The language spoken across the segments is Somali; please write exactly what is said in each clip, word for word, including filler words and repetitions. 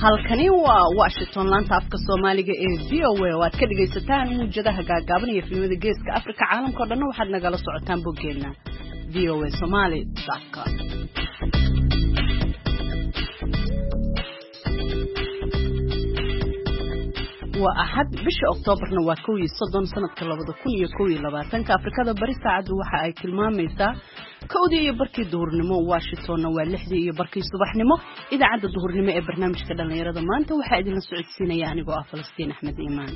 halkani waa Washington laanta afka Soomaaliga ee V O A waad ka dhageysataan muujadaha gaagaaban iyo filimada geeska Afrika caalamka oo dhan waxaad nagala socotaan boggeena v o a somali dot com waa ahad bisha Oktoobarna waa kow iyo soddon sanadka labada kun iyo kow iyo labaatan Afrikada bari saacadu waxa ay tilmaamaysaa kowdii iyo barkii duhurnimo Washingtonna waa lixdii iyo barkii subaxnimo idaacadda duhurnimo ee barnaamijka dhalinyarada maanta waxa idin la socodsiinaya anigoo ah Falastiin Axmed Iimaan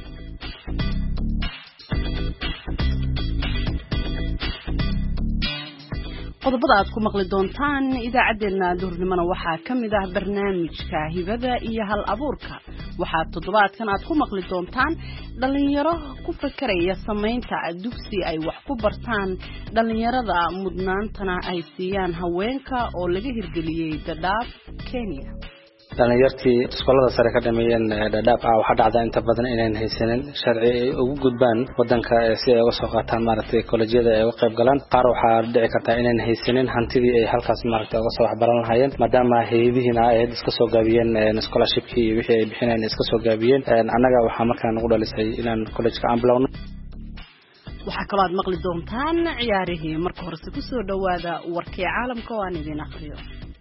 qodobada aad ku maqli doontaan idaacadeena duhurnimona waxaa kamid ah barnaamijka hibada iyo hal abuurka waxaa toddobaadkan aad ku maqli doontaan dhalinyaro ku fakaraya sameynta dugsi ay wax ku bartaan dhalinyarada mudnaantana ay siiyaan haweenka oo laga hirgeliyay Dadaab Kenya dhalinyartii iskoolada sare ka dhameeyeen Dadaab ah waxa dhacda inta badan inay haysanin sharci ay ugu gudbaan wadanka si ay uga soo qaataan maaragtay kollejyada ay uga qayb galaan qaar waxa dhici karta inay haysanin hantidii ay halkaas maaragtay uga soo waxbaran lahaayeen maadaama hay'adihiina ay iska soo gaabiyeen scholarshipkii iyo wixii ay bixinayeen iska soo gaabiyeen anaga waxa markaan ugu dhalisay inaan college-ka aan bilowno waxa kale aad maqli doontaan ciyaarihii marka hore si ku soo dhawaada warkii caalamka oo aan idin akhriyo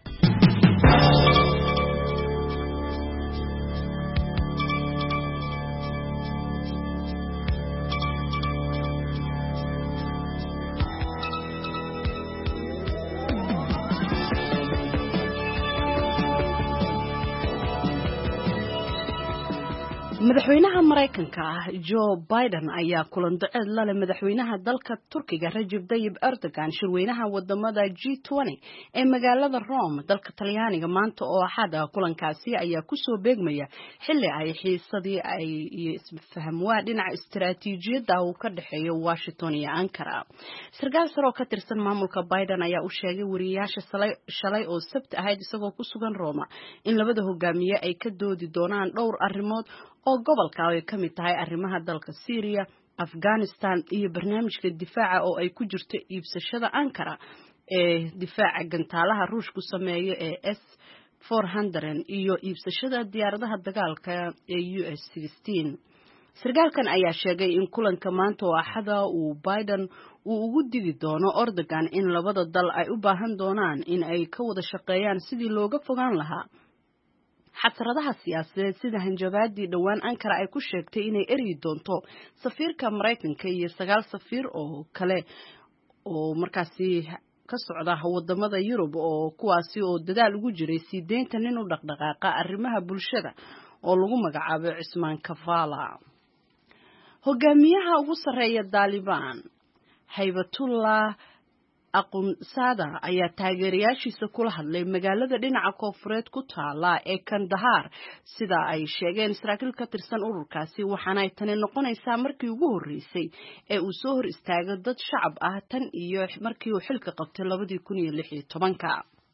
madaxweynaha Mareykanka Joe Biden ayaa kulan duceed la leh madaxweynaha dalka Turkiga Recep Tayyip Erdogan shirweynaha wadamada G twenty ee magaalada Rome dalka Talyaaniga maanta oo axada kulankaasi ayaa ku soo beegmaya xilli ay xiisadii ay isfahamwaa dhinaca istiraatiijiyadda uu ka dhaxeeyo Washington iyo Ankara sarkaal sare oo ka tirsan maamulka Biden ayaa u sheegay wariyaasha shalay oo Sabti ahayd isagoo ku sugan Roma in labada hogaamiye ay ka doodi doonaan dhowr arrimood oo gobolka ay ka mid tahay arrimaha dalka Syria, Afghanistan iyo barnaamijka difaaca oo ay ku jirto iibsashada Ankara ee difaaca gantaalaha Ruushku sameeyo ee S four hundred iyo iibsashada diyaaradaha dagaalka ee U S sixteen. Sarkaalkan ayaa sheegay in kulanka maanta oo axada uu Biden uu ugu digi doono Erdogan in labada dal ay u baahan doonaan in ay ka wada shaqeeyaan sidii looga fogaan lahaa xasradaha siyaasadeed sida hanjabaadii dhawaan Ankara ay ku sheegtay inay eri doonto safiirka Mareykanka iyo sagaal safiir oo kale oo markaasi ka socda wadamada Yurub oo kuwaasi oo dadaal ugu jiray sideenta nin u dhaqdhaqaaqa arrimaha bulshada oo lagu magacaabo Cismaan Kavala hogaamiyaha ugu sareeya Taliban Haybatullah Aqoonsada ayaa taageerayaashiisa kula hadlay magaalada dhinaca koonfureed ku taala ee Kandahar sida ay sheegeen saraakiil ka tirsan ururkaasi waxaana ay tani noqonaysaa markii ugu horeysay ee uu soo hor istaagay dad shacab ah tan iyo markii uu xilka qabtay labadii kun iyo lix iyo tobanka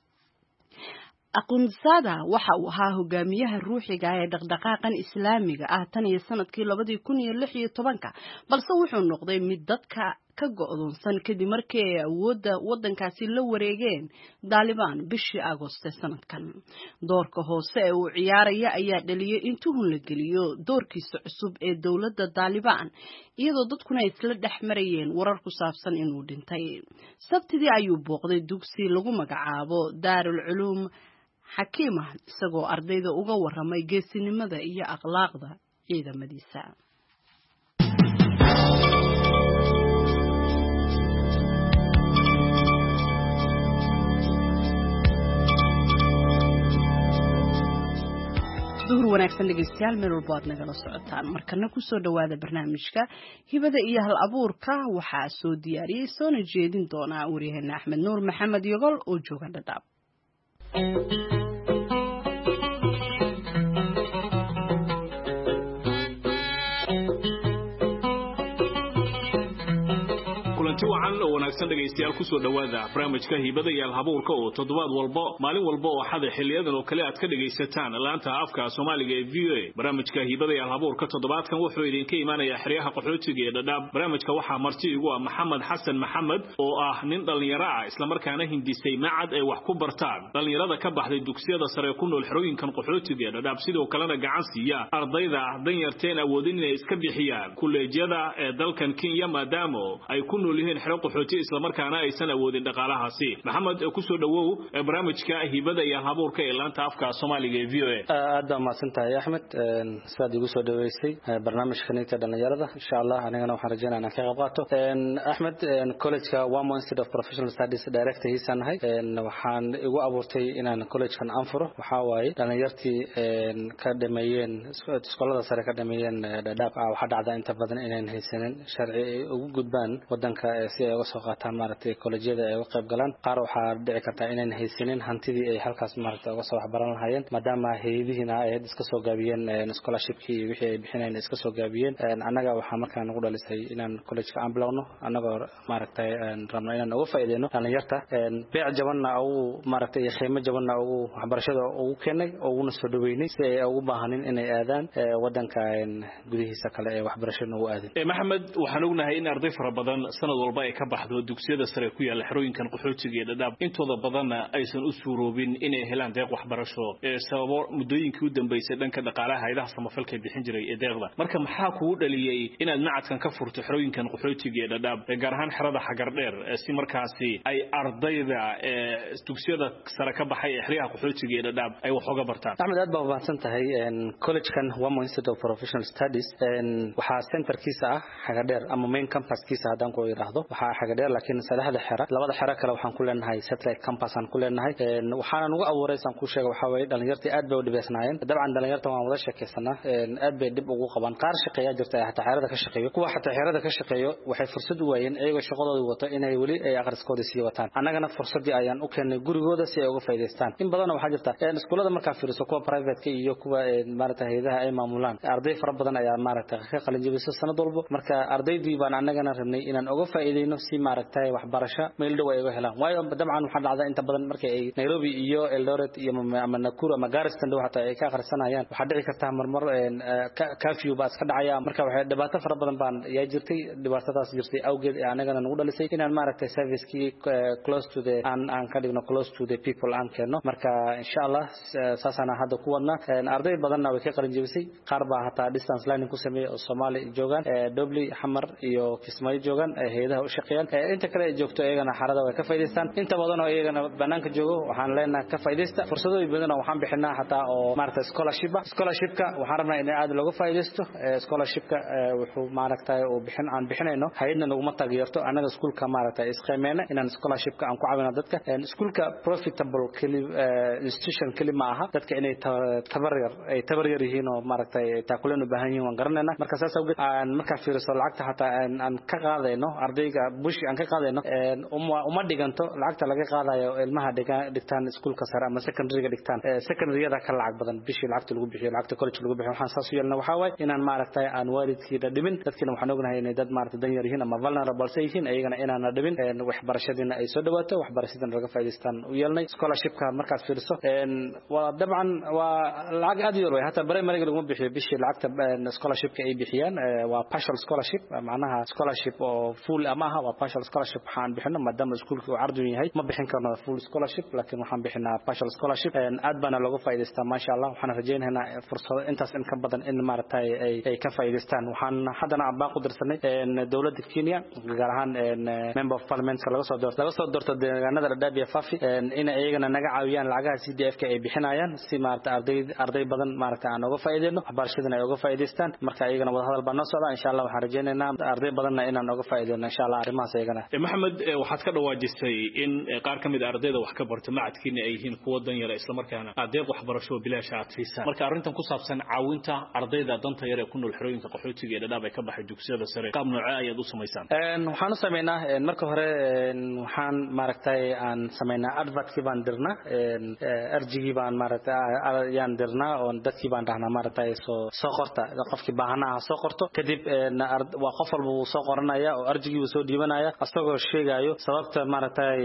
Aqoonsada waxa uu ahaa hogaamiyaha ruuxiga ee dhaqdhaqaaqan Islaamiga ah tan iyo sanadkii labadii kun iyo lix iyo tobanka balse wuxuu noqday mid dadka ka go'doonsan kadib markii ay awoodda wadankaasi la wareegeen Taliban bishii Agoosto sanadkan doorka hoose ee uu ciyaaraya ayaa dhaliyay in tuhun la geliyo doorkiisa cusub ee dawladda Taliban iyadoo dadkuna isla dhaxmarayeen warar ku saabsan inuu dhintay sabtidii ayuu booqday dugsi lagu magacaabo Daarul Culuum Xakiima isagoo ardayda uga waramay geesinimada iyo akhlaaqda ciidamadiisa duhur wanaagsan dhegeystayaal meel walba aad nagala socotaan markana ku soo dhawaada barnaamijka hibada iyo hal abuurka waxaa soo diyaariyay soona jeedin doona waryaheena Axmed Nuur Maxamed Yogol oo jooga Dadaab kulanti wacan wanaagsan dhageystayaal ku soo dhawaada barnaamijka hibada iyo alhabuurka oo toddobaad walba maalin walba oo xada xiliyadan oo kale aad ka dhageysataan laanta afka Soomaaliga ee V O A barnaamijka hibada iyo alhabuurka toddobaadkan wuxuu idinka imaanayaa xiriyaha qaxootiga ee Dadaab barnaamijka waxaa marti igu ah Maxamed Xasan Maxamed oo ah nin dhalinyaro ah isla markaana hindisay macad ay wax ku bartaan dhalinyarada ka baxday dugsiyada sare ku nool xirooyinkan qaxootiga ee Dadaab sidoo kalena gacan siiya ardayda danyarteen awoodin inay iska bixiyaan kuleejyada ee dalkan Kenya maadaama ay ku nool yihiin xiro qaxooti isla markaana aysan awoodin dhaqaalahaasi maxamed ku soo dhawow barnaamijka hibada iyo alhabuurka ee laanta afka Soomaaliga ee V O A aad baa mahadsantahay Axmed saad igu soo dhaweysay barnaamijkan inta dhalinyarada insha Allah anigana waxaan rajaynayaa inaan ka qayb qaato Axmed college-ka Wamo Institute of Professional Studies director hiisanahay waxaan igu abuurtay inaan college-kan anfuro waxa waaye dhalinyartii ka dhameeyeen iskoolada sare ka dhameeyeen Dadaab waxa dhacda inta badan inaan haysanin sharci ugu gudbaan wadanka si ay uga soo qaataan maaragtay college-yada ay uga qayb galaan qaar waxa dhici karta inaan haysanin hantidii ay halkaas maaragtay uga soo waxbaran lahaayeen maadaama hay'adihiina ay iska soo gaabiyeen scholarship-kii wixii ay bixinayeen iska soo gaabiyeen anaga waxa markaan ugu dhalisay inaan college-ka aan bilowno anagoo maaragtay rabno inaan uga faa'iideyno dhalinyarta beec jabanna ugu maaragtay qiimo jabanna ugu waxbarashada ugu keenay uguna soo dhaweynay si ay ugu baahanin inay aadaan wadanka gudihiisa kale ee waxbarashada ugu aadin maxamed waxaan ognahay in arday fara badan sanad walba ay ka baxdo dugsiyada sare ku yaala xirooyinkan qaxootiga ee Dadaab intooda badanna aysan u suuroobin inay helaan deeq waxbarasho ee sababo muddooyinkii u dambeysay dhanka dhaqaalaha hay'adaha samafalka bixin jiray ee deeqda marka maxaa kugu dhaliyay inaad macadkan ka furto xirooyinkan qaxootiga ee Dadaab gaar ahaan xirada Xagardheer si markaasi ay ardayda ee dugsiyada sare ka baxay ee xiriyaha qaxootiga ee Dadaab ay wax uga bartaan Axmed aad baa mahadsan tahay college-kan Wamo Institute of Professional Studies waxa centerkiisa ah Xagardheer ama main campus-kiisa hadaan ku yiraahdo waxa Xagardheer laakiin saddexda xira labada xira kale waxaan ku leenahay satellite campus aan ku leenahay waxaan ugu abuuraysan ku sheegay waxa way dhalinyartii aad bay u dhibaysnaayeen dabcan dhalinyarta waan wada sheekaysanaa aad bay dib ugu qaban qaar shaqeeya jirta xataa xirada ka shaqeeyo kuwa xataa xirada ka shaqeeyo waxay fursad u waayeen ayagoo shaqadooda wato inay wali ay aqriskooda sii wataan annagana fursadii ayaan u keenay gurigooda si ay uga faa'iideystaan in badan waxa jirta iskuulada markaa fiiriso kuwa private-ka iyo kuwa maaragtay hay'adaha ay maamulaan arday fara badan ayaa maaragtay ka qalin jabisay sanad walba marka ardaydii baan annagana rabnay inaan uga faa'iideyno si maaragtay waxbarasho meel dhow ay uga helaan waayo dabcan waxa dhacda inta badan markay ay Nairobi iyo Eldoret iyo ama Nakuru ama Garissa dhow hata ay ka akhrisanayaan waxa dhici karta marmar curfew baa iska dhacaya marka waxa dhibaato fara badan baan yaa jirtay dhibaatadaas jirtay awgeed ee annagana nagu dhalisay inaan maaragtay service-kii close to the aan aan ka dhigno close to the people aan keeno marka insha Allah saasana hadda ku wadna arday badanna way ka qalin jabisay qaar baa hata distance learning ku sameeyay oo Soomaali joogan Dublin Xamar iyo Kismaayo joogan hay'adaha u shaqeeyaan inta kale ay joogto ayagana xarada way ka faa'iideystaan inta badan oo ayagana banaanka joogo waxaan leenahay ka faa'iideysta fursadooyin badan oo waxaan bixinaa hata oo maaragtay scholarship scholarship-ka waxaan rabnaa in aad looga faa'iideysto scholarship-ka wuxuu maaragtay oo bixin aan bixinayno hay'adna nagu taageerto anaga iskuulka maaragtay isqeemeena inaan scholarship-ka aan ku caawino dadka iskuulka profitable institution kelima aha dadka inay tabaryar ay tabaryar yihiin oo maaragtay taakuleen u baahan yihiin waan garanaynaa marka saas awgeed aan marka fiiriso lacagta hata aan ka qaadayno ardayga bushi aan ka qaadayno uma uma dhiganto lacagta laga qaadayo ilmaha dhigtaan iskuulka sare ama secondary-ga dhigtaan secondary-yada ka lacag badan bishii lacagta lagu bixiyo lacagta college lagu bixiyo waxaan saas u yeelnaa waxa way inaan maaragtay aan waalidkiina dhibin dadkina waxaan ognahay inay dad maaragtay dan yar yihiin ama vulnerable yihiin ayagana inaan dhibin waxbarashadiina ay soo dhawaato waxbarashadana laga faa'iideystaan u yeelnay scholarship-ka markaad fiiriso waa dabcan waa lacag aad yar way hata primary-ga lagu bixiyo bishii lacagta scholarship-ka ay bixiyaan waa partial scholarship macnaha scholarship oo full ama aha waa partial scholarship waxaan bixino maadaama iskuulku uu ardu yahay ma bixin karno full scholarship laakiin waxaan bixinaa partial scholarship aad bana looga faa'iideystaa ma sha Allah waxaan rajaynaynaa fursado intaas in ka badan in maaragtay ay ay ka faa'iideystaan waxaan haddana aan baaq u dirsanay dawladda Kenya gaar ahaan member of parliament laga soo doorto laga soo doorto deegaanada Dadaab iyo Fafi in ayagana naga caawiyaan lacagaha C D F-ka ay bixinayaan si maaragtay arday arday badan maaragtay aan uga faa'iideyno waxbarashadana ay uga faa'iideystaan marka ayagana wada hadal baan noo socda insha Allah waxaan rajaynaynaa arday badanna inaan uga faa'iideyno insha Allah arrimahaas ayagana maxamed waxaad ka dhawaajisay in qaar kamid ah ardayda wax ka barta macadkiina ay yihiin kuwa dan yar isla markaana adeeg waxbarasho bilaash ah fiisan marka arrintan ku saabsan caawinta ardayda danta yar ee ku nool xirooyinka qaxootiga ee Dadaab ay ka baxay dugsiyada sare qaab nooca ayaad u sameeysan waxaan u sameeynaa marka hore waxaan maaragtay aan sameeynaa advert-ki baan dirnaa arjigii baan maaragtay ayaan dirnaa oo dadkii baan dhahnaa maaragtay soo soo qorta qofkii baahanaha soo qorto kadib waa qof walba uu soo qoranaya oo arjigii uu soo dhiibanaya siinaya asagoo sheegayo sababta maaragtay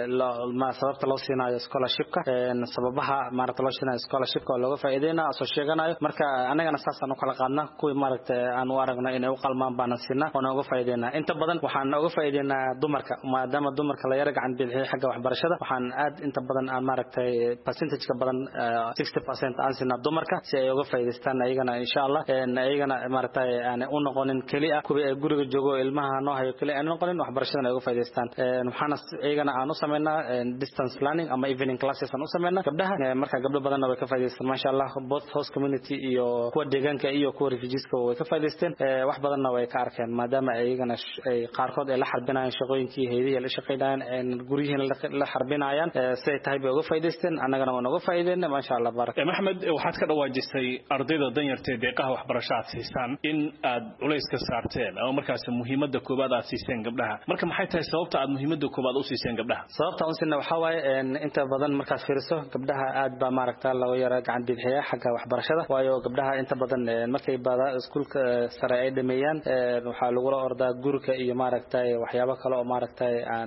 ma sababta loo siinayo scholarship-ka sababaha maaragtay loo siinayo scholarship-ka oo looga faa'iideynaa asoo sheeganayo marka anagana saasaan u kala qaadnaa kuwii maaragtay aan u aragno inay u qalmaan baanan siinaa oo nooga faa'iideynaa inta badan waxaan uga faa'iideynaa dumarka maadaama dumarka la yara gacan bidixiyay xagga waxbarashada waxaan aad inta badan aan maaragtay percentage-ka badan sixty percent aan siinaa dumarka si ay uga faa'iideystaan ayagana insha Allah ayagana maaragtay aan u noqonin kaliya kuwii ay guriga joogo ilmaha noo hayo kaliya aan noqonin waxbarashada ay uga faa'iideystaan waxaan ayagana aan u sameynaa distance learning ama evening classes aan u sameynaa gabdhaha marka gabdho badan way ka faa'iideystaan masha Allah both host community iyo kuwa deegaanka iyo kuwa refugeeska way ka faa'iideysteen wax badanna way ka arkeen maadaama ayagana ay qaarkood ay la xarbinayaan shaqooyinkii hay'adaha la shaqeynayaan guriyihiin la xarbinayaan si ay tahay bay uga faa'iideysteen annagana waan uga faa'iideynaa masha Allah barak Maxamed waxaad ka dhawaajisay ardayda danyarta deeqaha waxbarasho aad siisaan in aad culays ka saarteen ama markaas muhiimadda koobaad aad siiseen gabdhaha marka maxay tahay sababta aad muhiimadda koobaad u siiseen gabdhaha sababta aan siinay waxa waaye inta badan markaad fiiriso gabdhaha aad ba maaragtaa lagu yara gacan bidixaya xagga waxbarashada waayo gabdhaha inta badan markay baada iskuulka sare ay dhameeyaan waxa lagu la ordaa gurka iyo maaragtay waxyaabo kale oo maaragtay aan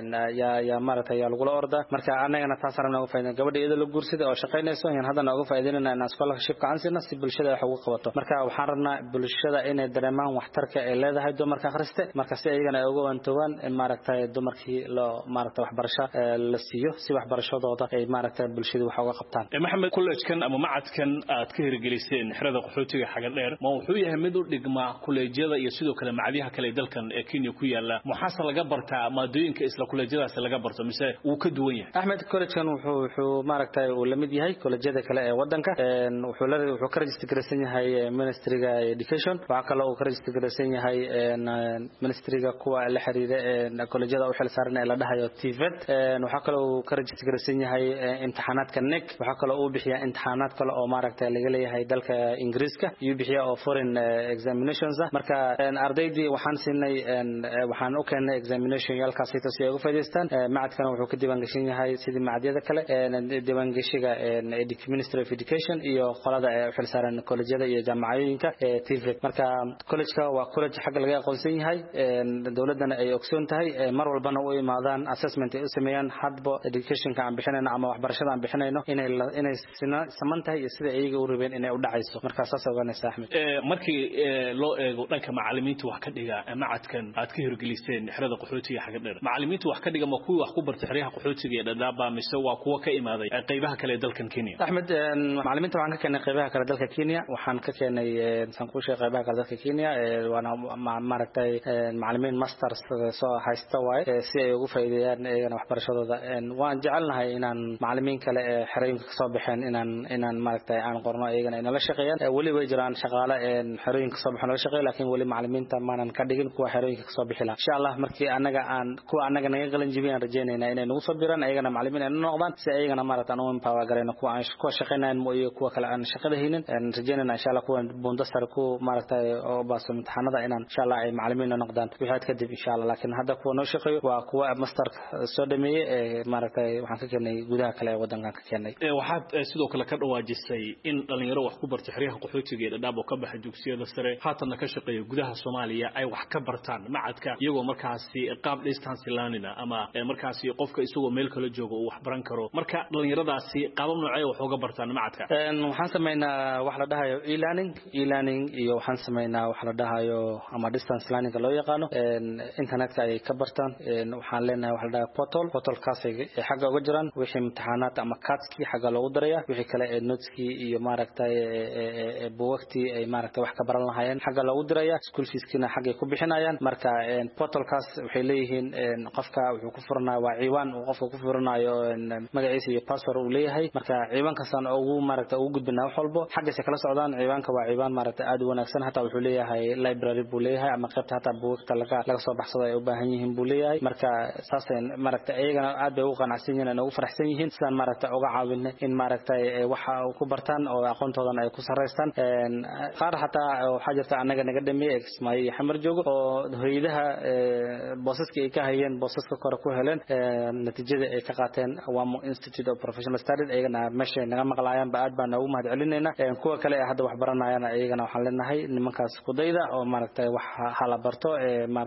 ya ya maaragtay lagu la ordaa marka anagana taas aragna uga faa'iideen gabadha iyada la guursaday oo shaqeynayso in hadana uga faa'iideynaa in scholarship ka ansina si bulshada wax ugu qabato marka waxaan rabnaa bulshada inay dareemaan waxtarka ay leedahay dumarka akhriste marka si ayagana uga wantooban in maaragtay dumarkii loo maaragtay waxbarasho la siiyo si waxbarashadooda ay maaragtay bulshada wax uga qabtaan Maxamed college-kan ama macadkan aad ka hirgeliseen xirada qaxootiga xaga dheer ma wuxuu yahay mid u dhigma kuleejyada iyo sidoo kale macallimiinta kale dalkan ee Kenya ku yaala maxaa laga bartaa maadooyinka isla kuleejyadaas laga barto mise uu ka duwan yahay Axmed college-kan wuxuu wuxuu maaragtay uu la mid yahay kuleejyada kale ee wadanka wuxuu la wuxuu ka register garaysan yahay ministry-ga education waxa kale oo ka register garaysan yahay ministry-ga kuwa la xiriira ee kuleejyada u xil saaran ee la dhahayo T V E T waxa kale oo ka register garaysan yahay imtixaanaadka N E C waxa kale oo bixiya imtixaanaad kale oo maaragtay laga leeyahay dalka Ingiriiska iyo bixiya oo foreign examinations marka ardaydii waxaan siinay waxaan u keenay examination yalkaas si ay uga faa'iideystaan macadkana wuxuu ka diiwaan gashan yahay sidii macadyada kale diiwaan gashiga Ministry of Education iyo qolada ee xil saaran kuleejyada iyo jaamacadooyinka T V E T marka college-ka waa college xaq laga aqoonsan yahay dawladana ay ogsoon tahay mar walbana u imaadaan assessment ay u sameeyaan hadba education-ka aan bixinayno ama waxbarashada aan bixinayno inay inay saman tahay iyo sida ayaga u rabeen inay u dhacayso marka saas ogaanaysa Axmed markii loo eego dhanka macallimiinta wax ka dhiga macadkan aad ka hirgeliseen xirada qaxootiga xaga dheer macallimiinta wax ka dhiga ma kuwa wax ku bartay xiriyaha qaxootiga ee Dadaab mise waa kuwa ka imaaday qaybaha kale ee dalkan Kenya Axmed macallimiinta waxaan ka keenay qaybaha kale dalka Kenya waxaan ka keenay san ku sheegay qaybaha kale dalka Kenya waana maaragtay macallimiin masters soo haysta way si ay ugu faa'iideeyaan ayagana waxbarashadooda waan jecelnahay inaan macallimiin kale ee xirooyinka ka soo baxeen inaan inaan maaragtay aan qorno ayagana inay la shaqeeyaan wali way jiraan shaqaale ee xirooyinka soo baxeen la shaqeeyo laakiin wali macallimiinta maanan ka dhigin kuwa xirooyinka ka soo bixila insha Allah markii anaga aan kuwa anaga naga qalin jibiyaan rajeynayna inay nagu soo biraan ayagana macallimiin ay noqdaan si ayagana maaragtay aan u empower gareyno kuwa aan ku shaqeynayaan mooyo kuwa kale aan shaqada haynin rajeynayna insha Allah kuwa bundasar ku maaragtay oo baaso imtixaanada inaan insha Allah ay macallimiin noqdaan wixii ka dib insha Allah laakiin hadda kuwa noo shaqeeyo waa kuwa master soo dhameeyay ee maaragtay waxaan ka keenay gudaha kale ee wadankan ka keenay waxaad sidoo kale ka dhawaajisay in dhalinyaro wax ku bartay xiriyaha qaxootiga ee Dadaab oo ka baxay dugsiyada sare haatan ka shaqeeyo gudaha Soomaaliya ay wax ka bartaan macadka iyagoo markaasi qaab distance learning ama markaasi qofka isagoo meel kale joogo uu wax baran karo marka dhalinyaradaasi qaabab noocay wax uga bartaan macadka waxaan sameynaa wax la dhahayo e-learning e-learning iyo waxaan sameynaa wax la dhahayo ama distance learning loo yaqaano internetka ay ka bartaan waxaan leenahay wax la dhahayo portal portalkaas ay xagga uga jiraan wixii imtixaanaad ama kaadski xagga loogu daraya wixii kale ee noteski iyo maaragtay buugagtii ay maaragtay wax ka baran lahaayeen xagga loogu diraya school fees-kina xagga ku bixinayaan marka portalkaas waxay leeyihiin qofka wuxuu ku furanayaa waa ciwaan uu qofka ku furanayo magaciisa iyo password uu leeyahay marka ciwaankaasaan ugu maaragtay ugu gudbinaa wax walbo xaggiisa kala socdaan ciwaanka waa ciwaan maaragtay aad u wanaagsan hatta wuxuu leeyahay library buu leeyahay ama qaybta hatta buugagta laga laga soo baxsado ay u baahan yihiin buu leeyahay marka saaseen maaragtay ayagana aad bay ugu qanacsan yihiin ugu faraxsan yihiin sidaan maaragtay uga caawinay in maaragtay waxa ku bartaan oo aqoontoodan ay ku sareystaan qaar hatta waxa jirta anaga naga dhameeyay Ismaaciil iyo Xamar joogo oo hoyadaha boosaska ay ka hayeen boosaska kore ku heleen natiijada ay ka qaateen Wamo Institute of Professional Studies ayagana meesha naga maqlaayaan baad baan ugu mahad celinayna kuwa kale ee hadda wax baranayaan ayagana waxaan leenahay nimankaas kudayda oo maaragtay wax hala barto ee maaragtay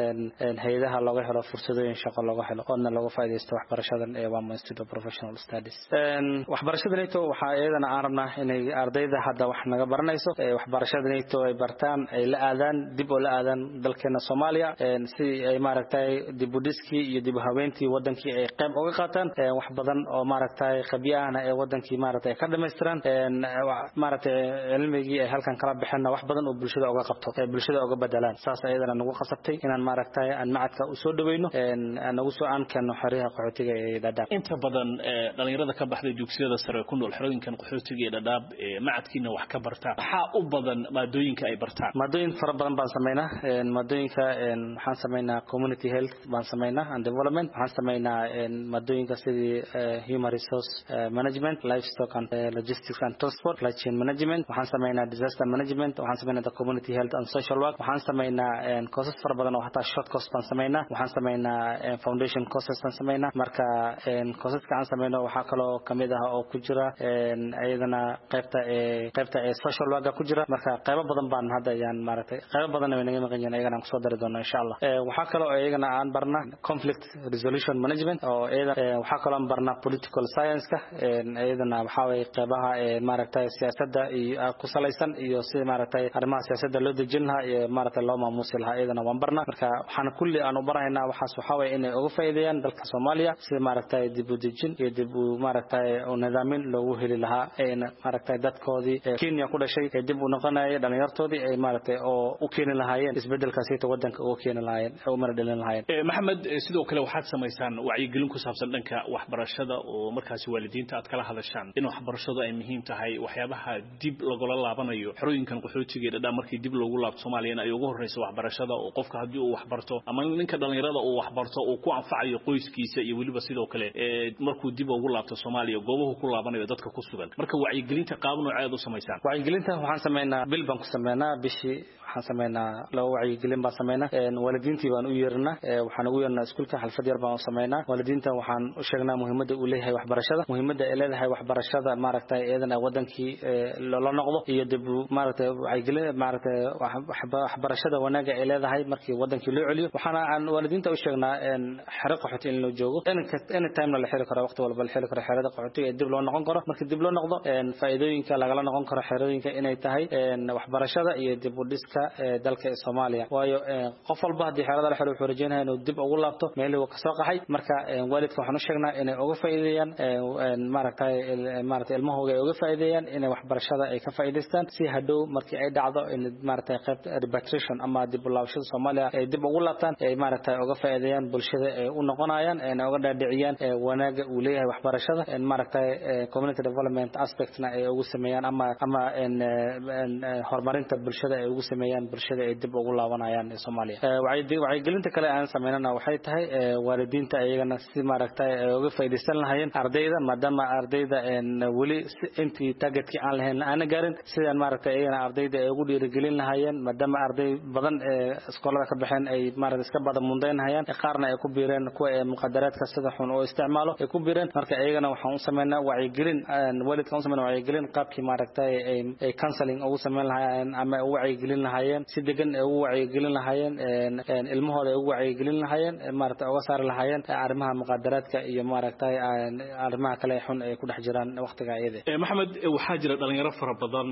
een hay'adaha laga helo fursadooyin shaqo laga helo oo laga faa'iideysto waxbarashadan ee waa Institute of Professional Studies een waxbarashadanayto waxa iyadana aan rabnaa inay ardayda hadda wax naga baranayso waxbarashadanayto ay bartaan ay la aadaan dib u la aadaan dalkeena Soomaaliya een si ay maaragtay dib u dhiski iyo dib u habeyntii wadankii ay qayb uga qaataan wax badan oo maaragtay qabiyaana ee wadankii maaragtay ka dhameystiraan een maaragtay cilmigii ay halkan kala bixina wax badan oo bulshada uga qabto ee bulshada uga bedelaan saas ayadana nagu qasabtay inaan maaragtay aan macadka u soo dhaweyno een anagu soo aan kano xariiqa qaxootiga ee Dadaab inta badan dhalinyarada ka baxday dugsiyada sare ku nool xarooyinkan qaxootiga ee Dadaab ee macadkiina wax ka bartaan waxa u badan maadooyinka ay bartaan maadooyin fara badan baan sameynaa een maadooyinka een waxaan sameynaa community health baan sameynaa and development waxaan sameynaa een maadooyinka sidii human resource management livestock and logistics and transport supply chain management waxaan sameynaa disaster management waxaan sameynaa community health and social work waxaan sameynaa een courses fara badan oo hataa short course baan sameynaa waxaan sameynaa foundation courses baan sameynaa marka een courses ka aan sameyno waxa kale oo kamid ah oo ku jira een ayadana qaybta ee qaybta ee social work ku jira marka qaybo badan baan hadda ayaan maaragtay qaybo badan ay naga maqan yihiin ayagana ku soo dari doona insha Allah ee waxa kale oo ayagana aan barna conflict resolution management oo ayada waxa kale oo aan barna political science ka een ayadana waxa way qaybaha ee maaragtay siyaasadda iyo ku salaysan iyo si maaragtay arrimaha siyaasadda loo dejin lahaa iyo maaragtay loo maamuusi lahaa ayadana waan barna marka waxaan kulli aan u barahaynaa waxaas waxa way inay uga faa'iideeyaan dalka Soomaaliya si maaragtay dib u dejin iyo dib u maaragtay oo nidaamin loogu heli lahaa ee maaragtay dadkoodii Kenya ku dhashay ee dib u noqonaya dhalinyartoodii ay maaragtay oo u keenin lahaayeen isbedelkaasi ta wadanka oo keenin lahaayeen oo mar dhalin lahaayeen ee Maxamed sidoo kale waxaad sameeysan wacyigelin ku saabsan dhanka waxbarashada oo markaas waalidiinta aad kala hadashaan in waxbarashadu ay muhiim tahay waxyaabaha dib lagula laabanayo xarooyinkan qaxootiga ee Dadaab markii dib loogu laabto Soomaaliya ay ugu horeyso waxbarashada oo qofka hadii uu waxbarto ama ninka dhalinyarada uu waxbarto oo ku anfacayo qoyskiisa iyo waliba sidoo kale ee markuu dib ugu laabto Soomaaliya goobaha ku laabanayo dadka ku sugan marka wacyigelinta qaab nooceed u sameeysan wacyigelinta waxaan sameeynaa bil baan ku sameeynaa bishii waxaan sameeynaa loo wacyigelin baan sameeynaa een waalidiintii baan u yeernaa waxaan ugu yeernaa iskuulka xalfad yar baan u sameeynaa waalidiinta waxaan u sheegnaa muhiimadda uu leeyahay waxbarashada muhiimadda ay leedahay waxbarashada maaragtay eedana wadankii la noqdo iyo dib maaragtay wacyigelin maaragtay waxbarashada wanaaga ay leedahay markii wadankii loo celiyo waxaana aan waalidiinta u sheegnaa een xariiq qaxooti in loo joogo any time la xiri karo waqti walba la xiri karo xirada qaxootiga ee dib loo noqon karo markii dib loo noqdo een faa'iidooyinka laga noqon karo xirooyinka inay tahay een waxbarashada iyo dib u dhiska dalka Soomaaliya waayo qof walba hadii xirada la xiro wuxuu rajaynayaa inuu dib ugu laabto meel uu ka soo qaxay marka waalidka waxaan u sheegnaa inay uga faa'iideeyaan een maaragtay maaragtay ilmahooda ay uga faa'iideeyaan inay waxbarashada ay ka faa'iideystaan si hadhow markii ay dhacdo in maaragtay qaybta repatriation ama dib u laabashada Soomaaliya ay dib ugu laabtaan ay maaragtay uga faa'iideeyaan bulshada ay u noqonayaan ee uga dhaadhiciyaan wanaaga uu leeyahay waxbarashada in maaragtay community development aspectna ay ugu sameeyaan ama ama in horumarinta bulshada ay ugu sameeyaan bulshada ay dib ugu laabanayaan Soomaaliya wacyigelinta kale aan sameynana waxay tahay waalidiinta ayagana si maaragtay uga faa'iideysan lahaayeen ardayda maadaama ardayda in wali intii targetkii aan lahayn aan gaarin sidaan maaragtay ayagana ardayda ay ugu dhiirigelin lahaayeen maadaama arday badan ee iskoolada ka baxeen ay maaragtay iska badan mundeynayaan qaarna ay ku biireen kuwa ee muqaddaraadka sida xun oo isticmaalo ay ku biireen marka ayagana waxaan u sameynaa wacyigelin waalidka u sameynaa wacyigelin qaabkii maaragtay ay counseling ugu sameyn lahaayeen ama u wacyigelin lahaayeen si degan ay u wacyigelin lahaayeen een ilmahooda ay u wacyigelin lahaayeen maaragtay uga saar lahaayeen arrimaha muqaddaraadka iyo maaragtay arrimaha kale xun ay ku dhex jiraan waqtiga ayada ee Maxamed waxa jira dhalinyaro fara badan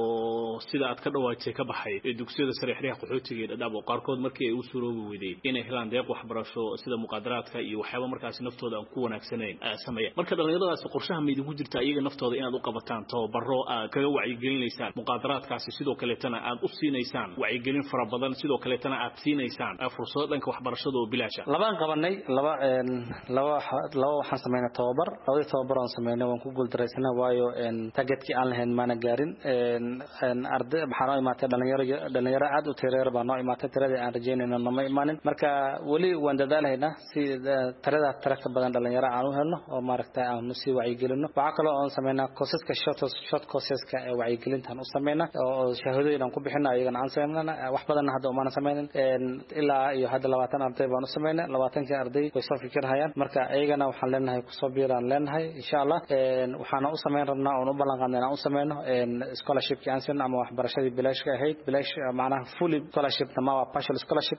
oo sida aad ka dhawaajay ka baxay dugsiyada sare xiriiqa qaxootiga ee Dadaab oo qaarkood markii ay u suroobi weeday inay helaan deeq waxbarasho sida muqaddaraadka iyo waxyaabo markaas naftooda aan ku wanaagsanayn sameeya marka dhalinyaradaas qorshaha meedin ku jirta iyaga naftooda inaad u qabataan tababaro aad kaga wacyigelinaysaan muqaddaraadkaasi sidoo kale tan aad u siinaysaan wacyigelin fara badan sidoo kale tan aad siinaysaan fursado dhanka waxbarashada oo bilaasha labaan qabanay laba een laba laba waxaan sameeynaa tababar laba tababar aan sameeynaa waan ku guuldareysnaa waayo een targetkii aan lahayn maana gaarin een een arday waxaan imaatay dhalinyaro dhalinyaro aad u tireer baan noo imaatay tirada aan rajeynayno nama imaanin marka wali waan dadaalaynaa si tirada taraka badan dhalinyaro aan u helno oo maaragtay aan si wacyigelino waxa kale oo aan sameeynaa courseska short short courseska ee wacyigelintan u sameeynaa oo shahaadooyin aan ku bixinaa ayagana aan sameeynaa wax badan hadda uma sameeynin een ilaa iyo hadda labaatan arday baan u sameeynaa labaatan arday way soo fikirayaan marka ayagana waxaan leenahay ku soo biiraan leenahay insha Allah een waxaan u sameyn rabnaa oo u ballan qaadnaa u sameeyno een scholarship ki aan sino ama waxbarashadii bilaashka ahayd bilaash macnaha full scholarship ama partial scholarship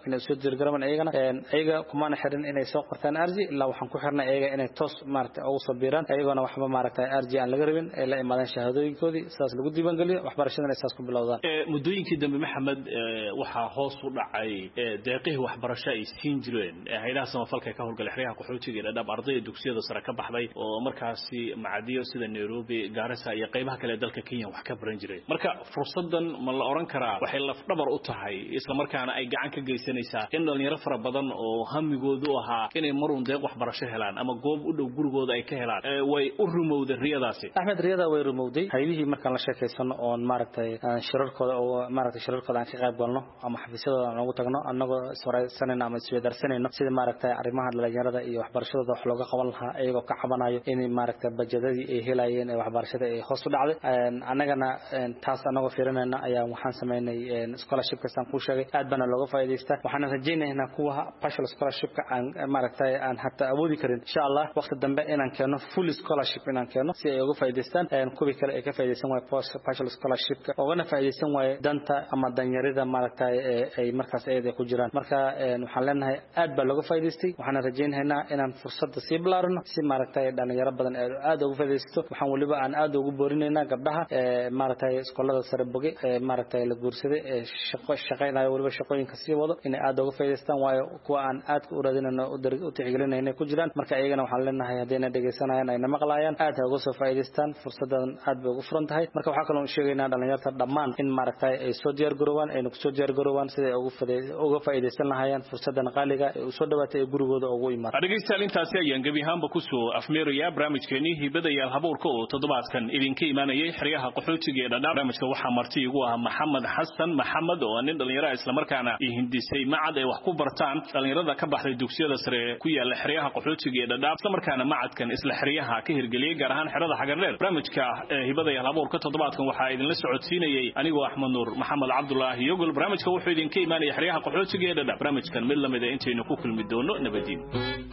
inay soo diirgaroobaan ayagana ayaga kumaana xirin inay soo qortaan arji ilaa waxaan ku xirnay ayaga inay toos maaragtay ugu sabiiraan ayagona waxba maaragtay arji aan laga rabin ay la imaadaan shahaadooyinkoodii saas lagu diiwaan geliyo waxbarashadana saas ku bilowdaan muddooyinkii dambe maxamed waxaa hoos u dhacay deeqihii waxbarasho ay siin jireen hay'adaha samafalka ka howlgalay xeryaha qaxootiga ee dhab ardayda dugsiyada sare ka baxday oo markaasi macadiyo sida Nairobi Garissa iyo qaybaha kale dalka Kenya wax ka baran jiray marka fursadan ma la oran karaa waxay laf dhabar u tahay isla markaana ay gacan ka geysanaysaa in dhalinyaro fara badan oo hamigoodu ahaa inay marun deeq waxbarasho helaan ama goob u dhow gurigooda ay ka helaan way u rumowday riyadaasi Ahmed riyada way rumowday haydihii markaan la sheekaysano oo maaragtay shirarkooda oo maaragtay shirarkooda aan ka qayb galno ama xafiisyadooda aan ugu tagno annagoo iswaraysanayna ama isweydaarsanayno sida maaragtay arrimaha dhalinyarada iyo waxbarashadooda wax looga qaban lahaa iyagoo ka cabanayo in maaragtay bajedadii ay helayeen ee waxbarashada ay hoos u dhacday annagana taas annagoo fiirinayna ayaa waxaan sameynay scholarship kastaan ku sheegay aad bana looga faa'iideystaa waxaan rajaynaynaa kuwa partial scholarship ka aan maaragtay aan hatta awoodi karin insha Allah waqti dambe inaan keeno full scholarship inaan keeno si ay uga faa'iideystaan kuwa kale ay ka faa'iideysan way partial scholarship ka ogana faa'iideysan way danta ama danyarida maaragtay ay markaas ayada ku jiraan marka waxaan leenahay aad baa looga faa'iideystay waxaan rajaynaynaa inaan fursada si bilaarno si maaragtay dhalinyaro badan aad uga faa'iideysto waxaan waliba aan aad ugu boorinaynaa gabdhaha maaragtay iskoolada sare boge maaragtay la guursaday shaqo shaqaynayo waliba shaqooyinka si wado in aad uga faa'iideystaan waayo kuwa aan aad u raadinayno u tixgelinayna ku jiraan marka ayagana waxaan leenahay hadeena dhageysanayaan ay maqlayaan aad uga soo faa'iideystaan fursadan aad bay ugu furan tahay marka waxa kale oo sheegaynaa dhalinyarada dhammaan in maaragtay ay soo diyaar garoobaan ay ku soo diyaar garoobaan sida ay ugu faa'iideysan uga faa'iideysan lahaayeen fursadan qaaliga ee u soo dhawaatay gurigooda ugu imaan dhageystayaal intaasi ayaan gabi ahaanba ku soo afmeeraya barnaamijkeeni hibada iyo habuurka oo toddobaadkan idinka imaanayay xeryaha qaxootiga ee dhadhaab barnaamijka waxaa marti igu ah Maxamed Xasan Maxamed oo nin dhalinyaro isla markaana hindisay macad ay wax ku bartaan dhalinyarada ka baxday dugsiyada sare ku yaala xeryaha qaxootiga ee dhadhaab isla markaana macadkan isla xeryaha ka hirgeliyay gaar ahaan xerada Xagardheer barnaamijka hibada iyo habuurka toddobaadkan waxaa idin la socodsiinayay anigoo Axmed Nuur Maxamed Cabdullaahi Yogol barnaamijka wuxuu idinka imaanayay xeryaha qaxootiga ee dhadhaab barnaamijkan mid lamid ah intaynu ku kulmi doono nabadiin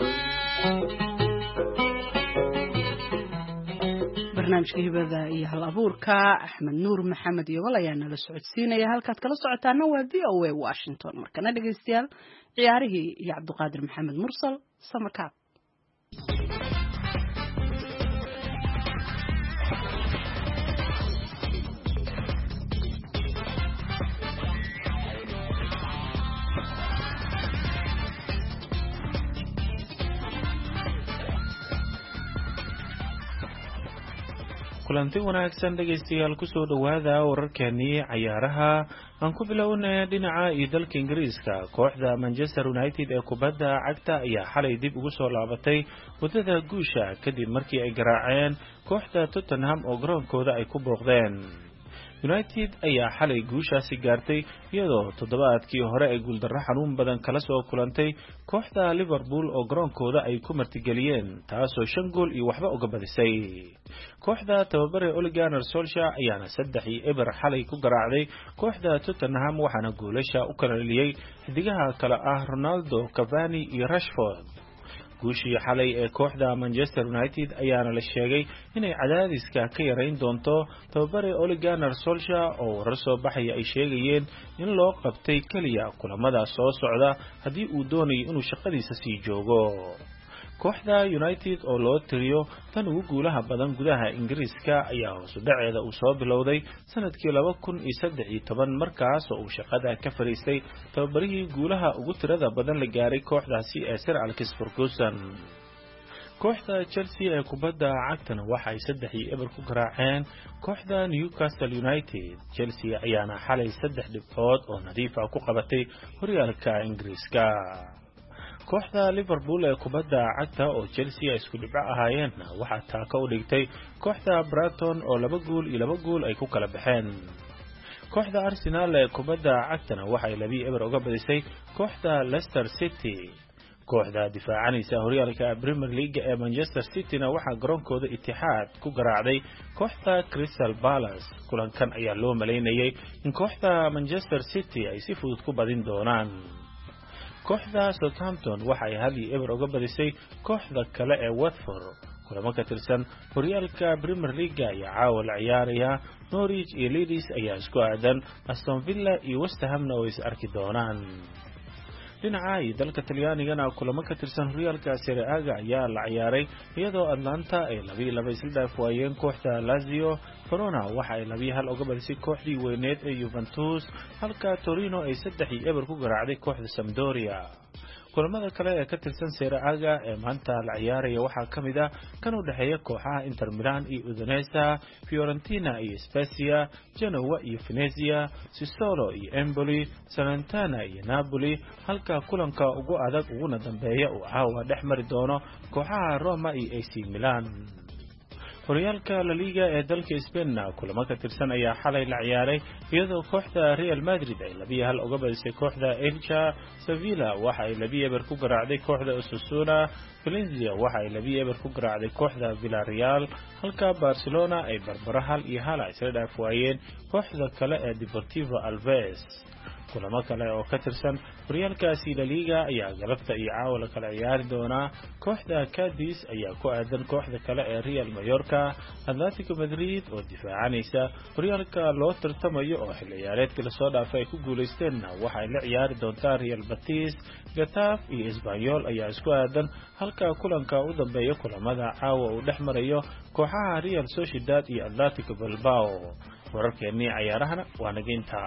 barnaamijka hibada iyo hal abuurka Axmed Nuur Maxamed Yogol ayaa nala socodsiinaya halkaad kala socotaana waa V O A Washington markana dhageystayaal ciyaarihii iyo Cabduqaadir Maxamed Mursal Samarkaab kulanti wanaagsan dhageystayaal ku soo dhawaada wararkeennii ciyaaraha aan ku bilownay dhinaca iyo dalka Ingiriiska kooxda Manchester United ee kubadda cagta ayaa xalay dib ugu soo laabatay wadada guusha kadib markii ay garaaceen kooxda Tottenham oo garoonkooda ay ku booqdeen United ayaa xalay guushaasi gaartay iyadoo toddobaadkii hore ay guuldarro xanuun badan kala soo kulantay kooxda Liverpool oo garoonkooda ay ku martigeliyeen taasoo shan gool iyo waxba uga badisay kooxda tababare Ole Gunnar Solskjaer ayaana saddex iyo eber xalay ku garaacday kooxda Tottenham waxaana goolasha u kala dhaliyay xidigaha kala ah Ronaldo, Cavani iyo Rashford guushii xalay ee kooxda Manchester United ayaana la sheegay inay cadaadiska ka yareyn doonto tababare Ole Gunnar Solskjaer oo warar soo baxaya ay sheegayeen in loo qabtay kaliya kulamada soo socda haddii uu doonayo inuu shaqadiisa sii joogo kooxda United oo loo tiriyo tan ugu guulaha badan gudaha Ingiriiska ayaa hoos u dhaceeda uu soo bilowday sanadkii laba kun iyo saddex iyo toban markaas oo uu shaqada ka fariistay tababarihii guulaha ugu tirada badan la gaaray kooxdaasi ee Sir Alex Ferguson kooxda Chelsea ee kubadda cagtana waxa ay saddex iyo eber ku garaaceen kooxda Newcastle United Chelsea ayaana xalay saddex dhibcood oo nadiif ah ku qabatay horyaalka Ingiriiska kooxda Liverpool ee kubadda cagta oo Chelsea isku dhibco ahaayeen waxa taa ka u dhigtay kooxda Brighton oo laba gool iyo laba gool ay ku kala baxeen kooxda Arsenal ee kubadda cagtana waxa ay laba eber uga badisay kooxda Leicester City kooxda difaacanaysa horyaalka Premier League ee Manchester City-na waxa garoonkooda Etihad ku garaacday kooxda Crystal Palace kulankan ayaa loo maleynayay in kooxda Manchester City ay si fudud ku badin doonaan kooxda Southampton waxa ay hal iyo eber uga badisay kooxda kale ee Watford kulamo ka tirsan horyaalka Premier League ayaa caawa la ciyaaraya Norwich iyo Leeds ayaa isku aadan Aston Villa iyo West Ham oo is arki doonaan dhinaca iyo dalka Talyaanigana kulamo ka tirsan horyaalka Serie A ayaa la ciyaaray iyadoo Atlanta ay laba iyo laba isla dhaaf waayeen kooxda Lazio. Verona waxa ay laba iyo hal uga badisay kooxdii weyneed ee Juventus halka Torino ay saddex iyo eber ku garaacday kooxda Sampdoria. kulamada kale ee ka tirsan Serie A ee maanta la ciyaaraya waxaa kamid ah kan u dhaxeeya kooxaha Inter Milan iyo Udinese, Fiorentina iyo Spezia, Genoa iyo Venezia, Sassuolo iyo Empoli, Salernitana iyo Napoli, halka kulanka ugu adag uguna dambeeya uu caawa dhex mari doono kooxaha Roma iyo A C Milan. horyaalka La Liga ee dalka Spain kulamo ka tirsan ayaa xalay la ciyaaray iyadoo kooxda Real Madrid ay laba iyo hal uga badisay kooxda Elche. Sevilla waxa ay laba iyo eber ku garaacday kooxda Osasuna. Valencia waxa ay laba iyo eber ku garaacday kooxda Villarreal halka Barcelona ay barbaro hal iyo hal isla dhaaf waayeen kooxda kale ee Deportivo Alaves. kulamo kale oo ka tirsan horyaalkaasi La Liga ayaa galabta iyo caawa la kala ciyaari doona. kooxda Cadiz ayaa ku aadan kooxda kale ee Real Mallorca. Atletico Madrid oo difaacanaysa horyaalka loo tartamayo oo xilli ciyaareedkii la soo dhaafay ay ku guuleysteen waxa ay la ciyaari doontaa Real Betis. Getafe iyo Espanyol ayaa isku aadan halka kulanka u dambeeya kulamada caawa uu dhex marayo kooxaha Real Sociedad iyo Atletico Bilbao. wararkeennii ciyaarahana waa nageynta.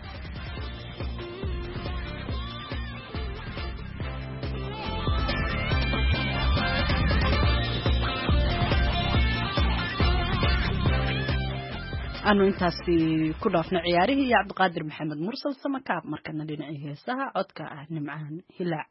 أنا إنتاسي كنا عياره يا عبد القادر محمد مرسل سمكاب مركنا لنعيه ساعة عدك أهل معان هلا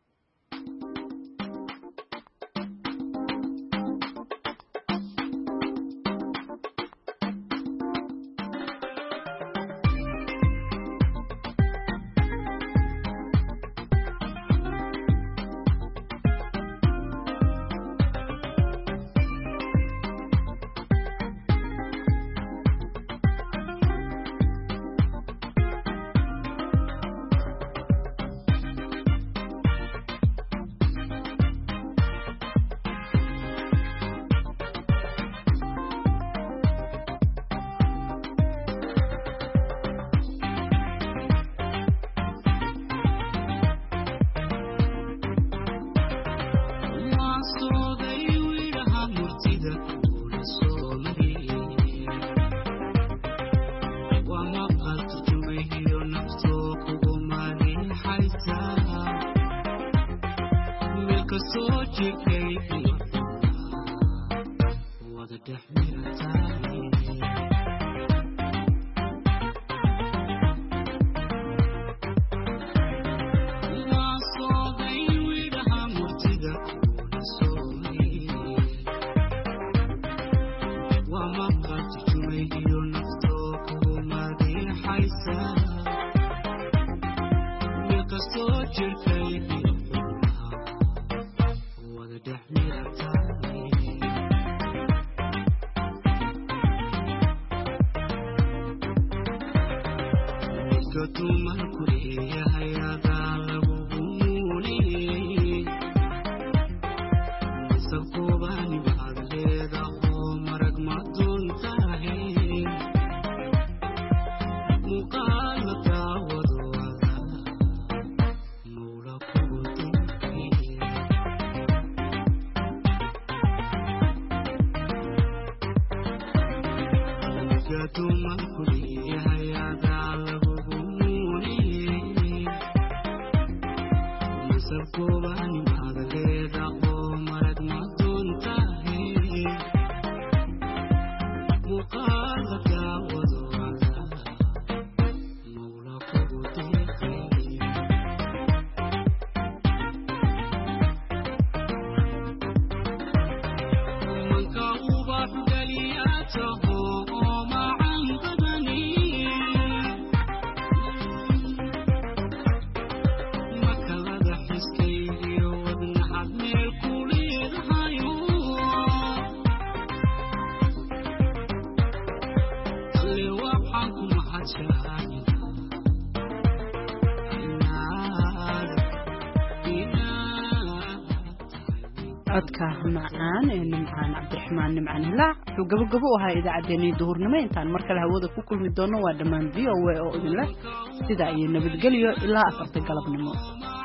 عدك معان نمعان عبد الرحمن نمعان هلا وقبل قبوها إذا عديني ظهور نمين تان مركل هودا كوكل مدونا ودمان فيو وإذن له سيدا أي نبت قليو إلا أفرت قلب نمو